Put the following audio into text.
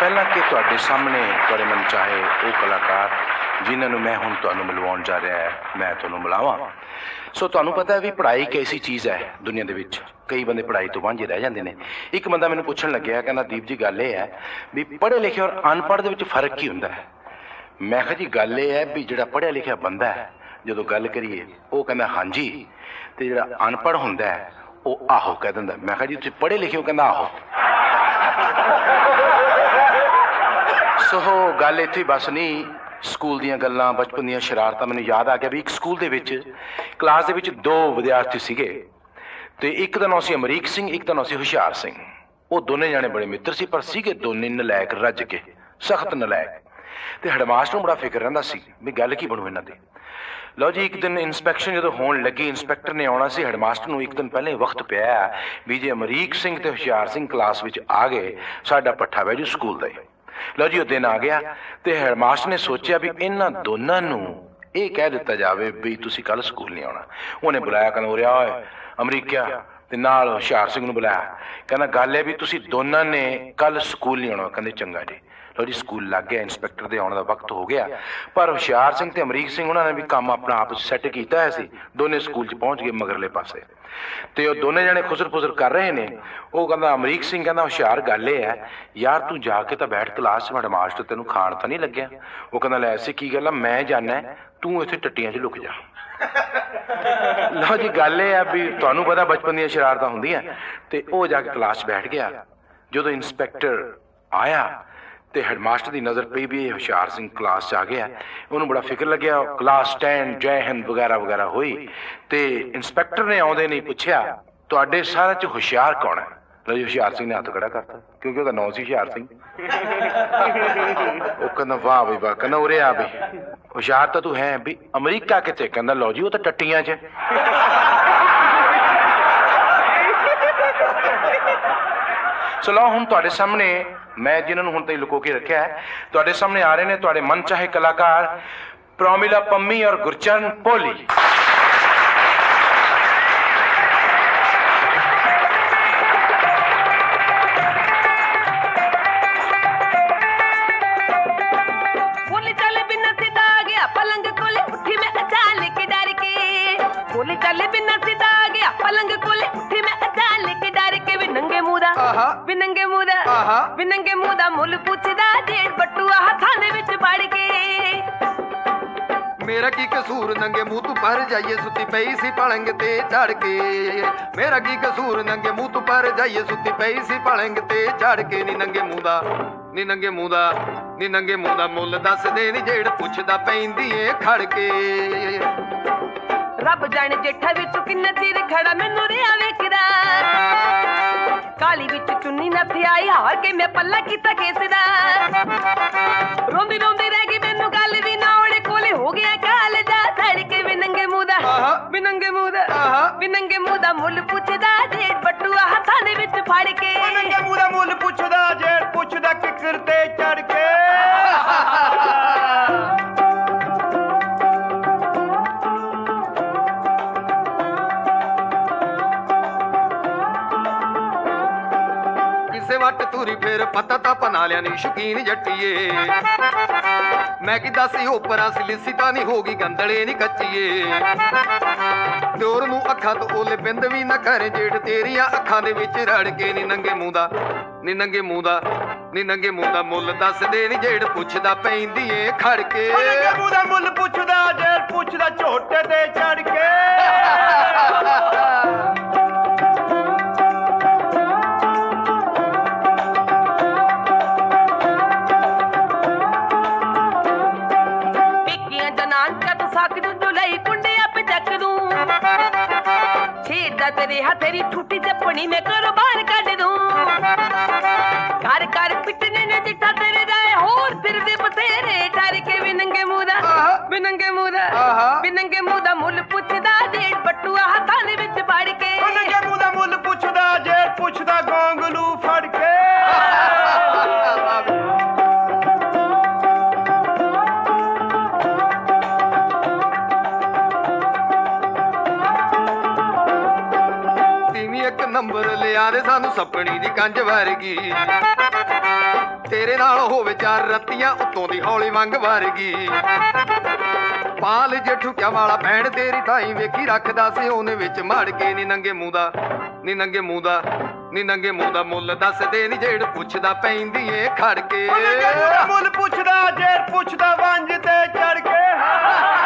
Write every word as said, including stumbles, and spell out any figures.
ਪਹਿਲਾਂ ਕਿ ਤੁਹਾਡੇ ਸਾਹਮਣੇ ਤੁਹਾਡੇ ਮਨ ਚਾਹੇ ਉਹ ਕਲਾਕਾਰ ਜਿਨ੍ਹਾਂ ਨੂੰ ਮੈਂ ਹੁਣ ਤੁਹਾਨੂੰ ਮਿਲਵਾਉਣ ਜਾ ਰਿਹਾ ਹੈ, ਮੈਂ ਤੁਹਾਨੂੰ ਮਿਲਾਵਾਂ। ਸੋ ਤੁਹਾਨੂੰ ਪਤਾ ਹੈ ਵੀ ਪੜ੍ਹਾਈ ਇੱਕ ਐਸੀ ਚੀਜ਼ ਹੈ ਦੁਨੀਆ ਦੇ ਵਿੱਚ, ਕਈ ਬੰਦੇ ਪੜ੍ਹਾਈ ਤੋਂ ਵਾਂਝੇ ਰਹਿ ਜਾਂਦੇ ਨੇ। ਇੱਕ ਬੰਦਾ ਮੈਨੂੰ ਪੁੱਛਣ ਲੱਗਿਆ, ਕਹਿੰਦਾ ਦੀਪ ਜੀ ਗੱਲ ਇਹ ਹੈ ਵੀ ਪੜ੍ਹੇ ਲਿਖੇ ਔਰ ਅਨਪੜ੍ਹ ਦੇ ਵਿੱਚ ਫਰਕ ਕੀ ਹੁੰਦਾ ਹੈ? ਮੈਂ ਕਿਹਾ ਜੀ ਗੱਲ ਇਹ ਹੈ ਵੀ ਜਿਹੜਾ ਪੜ੍ਹਿਆ ਲਿਖਿਆ ਬੰਦਾ ਹੈ ਜਦੋਂ ਗੱਲ ਕਰੀਏ ਉਹ ਕਹਿੰਦਾ ਹਾਂਜੀ, ਤੇ ਜਿਹੜਾ ਅਨਪੜ੍ਹ ਹੁੰਦਾ ਹੈ ਉਹ ਆਹੋ ਕਹਿ ਦਿੰਦਾ। ਮੈਂ ਕਿਹਾ ਜੀ ਤੁਸੀਂ ਪੜ੍ਹੇ ਲਿਖੇ ਹੋ? ਕਹਿੰਦਾ ਆਹੋ। ਸੋ ਗੱਲ ਇੱਥੇ ਬਸ ਨਹੀਂ, ਸਕੂਲ ਦੀਆਂ ਗੱਲਾਂ, ਬਚਪਨ ਦੀਆਂ ਸ਼ਰਾਰਤਾਂ। ਮੈਨੂੰ ਯਾਦ ਆ ਗਿਆ ਵੀ ਇੱਕ ਸਕੂਲ ਦੇ ਵਿੱਚ ਕਲਾਸ ਦੇ ਵਿੱਚ ਦੋ ਵਿਦਿਆਰਥੀ ਸੀਗੇ, ਤੇ ਇੱਕ ਦਾ ਨਾਂ ਸੀ ਅਮਰੀਕ ਸਿੰਘ, ਇੱਕ ਦਾ ਨਾਂ ਸੀ ਹੁਸ਼ਿਆਰ ਸਿੰਘ। ਉਹ ਦੋਨੇ ਜਾਣੇ ਬੜੇ ਮਿੱਤਰ ਸੀ, ਪਰ ਸੀਗੇ ਦੋਨੇ ਨਲਾਇਕ, ਰੱਜ ਕੇ ਸਖਤ ਨਲਾਇਕ। ਤੇ ਹੈਡਮਾਸਟਰ ਨੂੰ ਬੜਾ ਫਿਕਰ ਰਹਿੰਦਾ ਸੀ ਵੀ ਗੱਲ ਕੀ ਬਣੂ ਇਹਨਾਂ ਦੀ। ਲਓ ਜੀ, ਇੱਕ ਦਿਨ ਇੰਸਪੈਕਸ਼ਨ ਜਦੋਂ ਹੋਣ ਲੱਗੀ, ਇੰਸਪੈਕਟਰ ਨੇ ਆਉਣਾ ਸੀ। ਹੈਡਮਾਸਟਰ ਨੂੰ ਇੱਕ ਦਿਨ ਪਹਿਲਾਂ ਹੀ ਵਕਤ ਪਿਆ ਵੀ ਜੇ ਅਮਰੀਕ ਸਿੰਘ ਤੇ ਹੁਸ਼ਿਆਰ ਸਿੰਘ ਕਲਾਸ ਵਿੱਚ ਆ ਗਏ ਸਾਡਾ ਪੱਠਾ ਬਹਿ ਜੂ ਸਕੂਲ ਦਾ ਹੀ। ਲਓ ਜੀ, ਉਹ ਦਿਨ ਆ ਗਿਆ ਤੇ ਹੈਡਮਾਸਟਰ ਨੇ ਸੋਚਿਆ ਵੀ ਇਹਨਾਂ ਦੋਨਾਂ ਨੂੰ ਇਹ ਕਹਿ ਦਿੱਤਾ ਜਾਵੇ ਵੀ ਤੁਸੀਂ ਕੱਲ ਸਕੂਲ ਨਹੀਂ ਆਉਣਾ। ਉਹਨੇ ਬੁਲਾਇਆ, ਕਹਿੰਦਾ ਉਰੇ ਆ ਓਏ ਅਮਰੀਕਿਆ, ਤੇ ਨਾਲ ਹੁਸ਼ਿਆਰ ਸਿੰਘ ਨੂੰ ਬੁਲਾਇਆ। ਕਹਿੰਦਾ ਗੱਲ ਹੈ ਵੀ ਤੁਸੀਂ ਦੋਨਾਂ ਨੇ ਕੱਲ ਸਕੂਲ ਨਹੀਂ ਆਉਣਾ। ਕਹਿੰਦੇ ਚੰਗਾ ਜੀ। ਲਓ ਜੀ, ਸਕੂਲ ਲੱਗ ਗਿਆ, ਇੰਸਪੈਕਟਰ ਦੇ ਆਉਣ ਦਾ ਵਕਤ ਹੋ ਗਿਆ। ਪਰ ਹੁਸ਼ਿਆਰ ਸਿੰਘ ਤੇ ਅਮਰੀਕ ਸਿੰਘ ਉਹਨਾਂ ਨੇ ਵੀ ਕੰਮ ਆਪਣਾ ਆਪ ਸੈੱਟ ਕੀਤਾ ਹੋਇਆ ਸੀ। ਦੋਨੇ ਸਕੂਲ 'ਚ ਪਹੁੰਚ ਗਏ ਮਗਰਲੇ ਪਾਸੇ, ਤੇ ਉਹ ਦੋਨੇ ਜਣੇ ਖੁਸਰ ਫੁਸਰ ਕਰ ਰਹੇ ਨੇ। ਉਹ ਕਹਿੰਦਾ ਅਮਰੀਕ ਸਿੰਘ ਕਹਿੰਦਾ ਹੁਸ਼ਿਆਰ ਗੱਲ ਇਹ ਹੈ ਯਾਰ ਤੂੰ ਜਾ ਕੇ ਤਾਂ ਬੈਠ ਕਲਾਸ 'ਚ, ਹੈਡਮਾਸਟਰ ਤੈਨੂੰ ਖਾਣ ਤਾਂ ਨਹੀਂ ਲੱਗਿਆ? ਉਹ ਕਹਿੰਦਾ ਲੈ ਐਸੀ ਕੀ ਗੱਲ ਆ, ਮੈਂ ਜਾਣਾ, ਤੂੰ ਇੱਥੇ ਟੱਟੀਆਂ 'ਚ ਲੁਕ ਜਾ। ਲਓ ਜੀ, ਗੱਲ ਇਹ ਆ ਵੀ ਤੁਹਾਨੂੰ ਪਤਾ ਬਚਪਨ ਦੀਆਂ ਸ਼ਰਾਰਤਾਂ ਹੁੰਦੀਆਂ। ਤੇ ਉਹ ਜਾ ਕੇ ਕਲਾਸ 'ਚ ਬੈਠ ਗਿਆ। ਜਦੋਂ ਇੰਸਪੈਕਟਰ ਆਇਆ ਤੇ ਹੈਡਮਾਸਟਰ ਦੀ ਨਜ਼ਰ ਪਈ ਵੀ ਇਹ ਹੁਸ਼ਿਆਰ ਸਿੰਘ ਕਲਾਸ 'ਚ ਆ ਗਿਆ। ਉਹਨੂੰ ਬੜਾ ਫਿਕਰ ਲੱਗਿਆ। ਕਲਾਸ ਸਟੈਂਡ, ਜੈ ਹਿੰਦ ਵਗੈਰਾ ਵਗੈਰਾ ਹੋਈ, ਤੇ ਇੰਸਪੈਕਟਰ ਨੇ ਆਉਂਦੇ ਨਹੀਂ ਪੁੱਛਿਆ ਤੁਹਾਡੇ ਸਾਰਿਆਂ 'ਚ ਹੁਸ਼ਿਆਰ ਕੌਣ ਹੈ? ਲਓ ਜੀ, ਹੁਸ਼ਿਆਰ ਸਿੰਘ ਨੇ ਹੱਥ ਖੜਾ ਕਰਤਾ ਕਿਉਂਕਿ ਉਹਦਾ ਨਾਂ ਸੀ ਹੁਸ਼ਿਆਰ ਸਿੰਘ। ਉਹ ਕਹਿੰਦਾ ਵਾਹ ਬਈ ਵਾਹ। ਕਹਿੰਦਾ ਉਰੇ ਆ ਬਈ, ਹੁਸ਼ਿਆਰ ਤਾਂ ਤੂੰ ਹੈ ਵੀ ਅਮਰੀਕਾ ਕਿੱਥੇ? ਕਹਿੰਦਾ ਲਓ ਜੀ ਉਹ ਤਾਂ ਟੱਟੀਆਂ 'ਚ। ਸੋ ਲਓ ਹੁਣ ਤੁਹਾਡੇ ਸਾਹਮਣੇ ਮੈਂ ਜਿਨ੍ਹਾਂ ਨੂੰ ਹੁਣ ਤਾਈਂ ਲੁਕੋ ਕੇ ਰੱਖਿਆ ਹੈ, ਤੁਹਾਡੇ ਸਾਹਮਣੇ ਆ ਰਹੇ ਨੇ ਤੁਹਾਡੇ ਮਨ ਚਾਹੇ ਕਲਾਕਾਰ ਪ੍ਰੋਮਿਲਾ ਪੰਮੀ ਔਰ ਗੁਰਚਰਨ ਪੋਲੀ। बोले चल बिना सीधा आ गया पलंग कोले उठी मैं अचानक डर के। बोले चल बिना सीधा आ गया पलंग कोले उठी मैं अचानक डर के। भी नंगे मुंह दा भी नंगे मुंह दा भी नंगे मुंह दा मुੱਲ ਪੁੱਛਦਾ ਜੇੜ ਬਟੂਆ ਹੱਥਾਂ ਦੇ ਵਿੱਚ ਫੜ ਕੇ। मेरा की कसूर नंगे मुंह तू पर जाइए सुती पई सी पलंग ते चढ़ के। मेरा की कसूर नंगे मुंह तू पर जाइए सुती पई सी पलंग ते चढ़ के। नी नंगे मुंह दा नी नंगे मुंह दा नी नंगे मुंह दा मुੱਲ दस दे नी जेड़ पुछदा पैंदी ए खड़ के। ਰੱਬ ਜਾਣੇ ਜੇਠਾ ਵੀ ਤੂੰ ਕਿੰਨਾ ਚਿਰ ਖੜਾ ਮੈਨੂੰ ਰਿਆ ਵੇਖਦਾ। ਕਾਲੀ ਵਿੱਚ ਚੁੰਨੀ ਨਾ ਥਿਆਈ ਹਾਰ ਕੇ ਮੈਂ ਪੱਲਾ ਕੀਤਾ ਕੇਸ ਦਾ। ਰੋਂਦੀ ਰੋਂਦੀ ਰਹਿ ਗਈ ਮੈਨੂੰ ਗੱਲ ਵੀ ਨਾ ਉਹਦੇ ਕੋਲੇ ਹੋ ਗਿਆ ਕਾਲ ਦਾ ਸੜ ਕੇ। ਵੀ ਨੰਗੇ ਮੂੰਹ ਦਾ ਵੀ ਨੰਗੇ ਮੂੰਹ ਦਾ ਵੀ ਨੰਗੇ ਮੂੰਹ ਦਾ ਮੁੱਲ ਪੁੱਛਦਾ ਜੇੜ ਬਟੂਆ ਹੱਥਾਂ ਦੇ ਵਿੱਚ ਫੜ ਕੇ। ਨੰਗੇ ਮੂੰਹ ਦਾ ਮੁੱਲ ਪੁੱਛਦਾ ਜੇੜ ਪੁੱਛਦਾ ਕਿੱਕਰ ਤੇ ਚੜ ਕੇ। ਵੱਟ ਤੂਰੀ ਫੇਰ ਪਤਾ ਤਾਂ ਬਣਾ ਲਿਆ ਨੀ ਸ਼ੌਕੀਨ ਜੱਟੀਏ। ਮੈਂ ਕੀ ਦੱਸੀ ਉਪਰਾਂ ਸਿਲਿਸੀ ਤਾਂ ਨਹੀਂ ਹੋ ਗਈ ਗੰਦਲੇ ਨੀ ਕੱਚੀਏ। ਦਿਓਰ ਨੂੰ ਅੱਖਾਂ ਤੋਂ ਓਲੇ ਬਿੰਦ ਵੀ ਨਾ ਕਰ ਜੇੜ ਤੇਰੀਆਂ ਅੱਖਾਂ ਦੇ ਵਿੱਚ ਰੜ ਕੇ। ਨੀ ਨੰਗੇ ਮੂੰਹ ਦਾ ਨੀ ਨੰਗੇ ਮੂੰਹ ਦਾ ਨੀ ਨੰਗੇ ਮੂੰਹ ਦਾ ਮੁੱਲ ਦੱਸ ਦੇ ਨੀ ਜੇੜ ਪੁੱਛਦਾ ਪੈਂਦੀ ਏ ਖੜ ਕੇ। ਨੰਗੇ ਮੂੰਹ ਦਾ ਮੁੱਲ ਪੁੱਛਦਾ ਜੇੜ ਪੁੱਛਦਾ ਝੋਟੇ ਤੇ ਚੜ ਕੇ। तेरे तेरी ठूठी चपनी में करो बाहर काट दूं। घर घर पिटने ने जिठा तेरे जाए होर फिर दे बतेरे डर के। भी नंगे मुंह दा भी नंगे मुंह दा भी नंगे मुंह दा मुੱਲ ਪੁੱਛਦਾ ਜੇੜ ਬਟੂਆ ਹੱਥਾਂ ਦੇ ਵਿੱਚ ਫੜ ਕੇ। ਨੰਗੇ ਮੂੰਹ ਦਾ ਮੁੱਲ ਪੁੱਛਦਾ ਜੇੜ ਪੁੱਛਦਾ ਗੋਂਗਲੂ ਫੜ ਕੇ। ਨੰਬਰ ਲਿਆ ਦੇ ਸਾਨੂੰ ਸੱਪਣੀ ਦੀ ਕੰਜ ਵਰਗੀ। ਤੇਰੇ ਨਾਲ ਹੋਵੇ ਚਾਰ ਰੱਤੀਆਂ ਉੱਤੋਂ ਦੀ ਹੌਲੀ ਵੰਗ ਵਰਗੀ ਪਾਲ ਜੇ ਠੁਕਿਆ ਵਾਲਾ ਭੈਣ ਤੇਰੀ ਥਾਈ ਵੇਖੀ ਰੱਖਦਾ ਸੀ ਉਹਨੇ ਵਿੱਚ ਮੜ ਕੇ ਨੀ ਨੰਗੇ ਮੂੰਹ ਦਾ ਨੀ ਨੰਗੇ ਮੂੰਹ ਦਾ ਨੀ ਨੰਗੇ ਮੂੰਹ ਦਾ ਮੁੱਲ ਦੱਸਦੇ ਨੀ ਜੇੜ ਪੁੱਛਦਾ ਪੈਂਦੀ ਏ ਖੜ ਕੇ ਮੁੱਲ ਪੁੱਛਦਾ ਜੇੜ ਪੁੱਛਦਾ ਵੰਜ ਤੇ ਚੜ ਕੇ